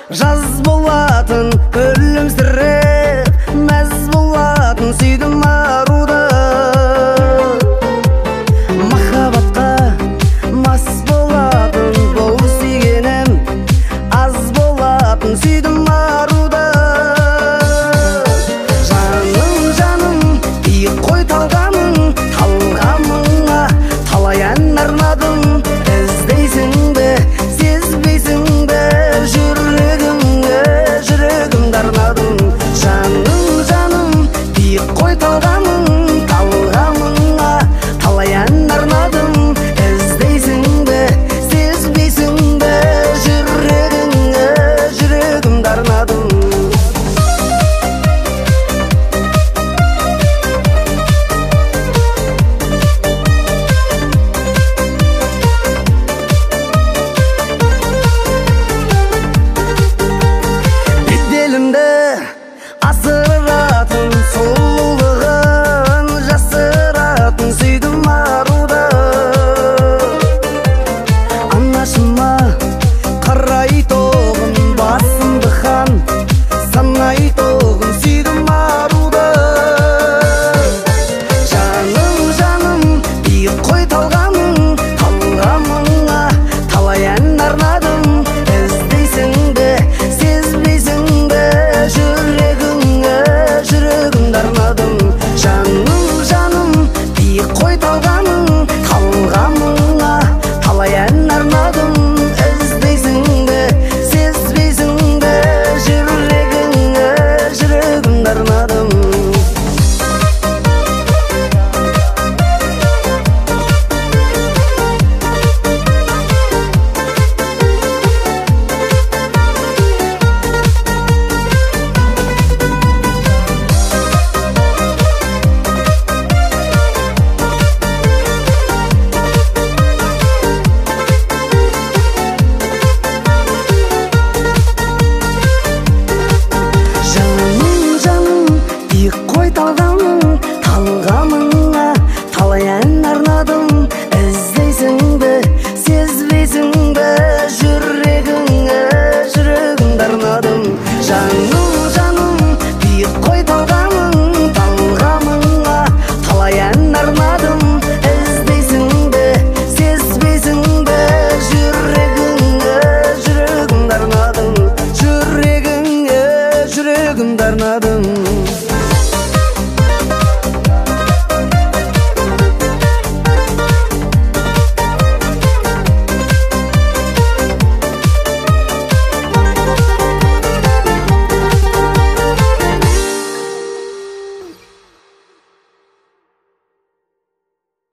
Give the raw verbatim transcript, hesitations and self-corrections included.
жаз болатын күлімсіреп, мәз болатын сүйдім аруды. Махаббатқа мас болатын бұл сүйгенім, аз болатын сүйдім аруды. Жаным, жаным, биік қой талғамың, талғамыңа талай ән арнадым. Іздейсің бе, сезбейсің бе, жүрегімді, жүрегімді арнадым. Жаным, жаным, биік қой талғамың, талғамыңа талай ән арнадым. Іздейсің бе, сезбейсің бе, жүрегіңді, жүрегімді арнадым. Беделімді асыратын, сұлулығын жасыратын сүйдім аруды. Анашыма қарайтоғын, басымды хан санайтоғын сүйдім аруды. Жаным, жаным, биік қой талғамың, талғамыңа талай ән арнадым. Іздейсің бе, сезбейсің бе, жүрегіңді, жүрегімді арнадым. Жаным, жаным, биік қой талғамың, талғамыңа талай ән арнадым. Іздейсің бе, сезбейсің бе, жүрегіңді, жүрегімді арнадым. Жаным, жаным, биік қой талғамың, талғамыңа талай ән арнадым. Іздейсің бе, сезбейсің бе, жүрегіңді, жүрегімді арнадым. Жаным, жаным, биік қой талғамың, талғамыңа талай ән арнадым. Іздейсің бе, сезбейсің бе, жүрегіңді, жүрегімді арнадым. Жүрегіңді, жүрегімді арнадым.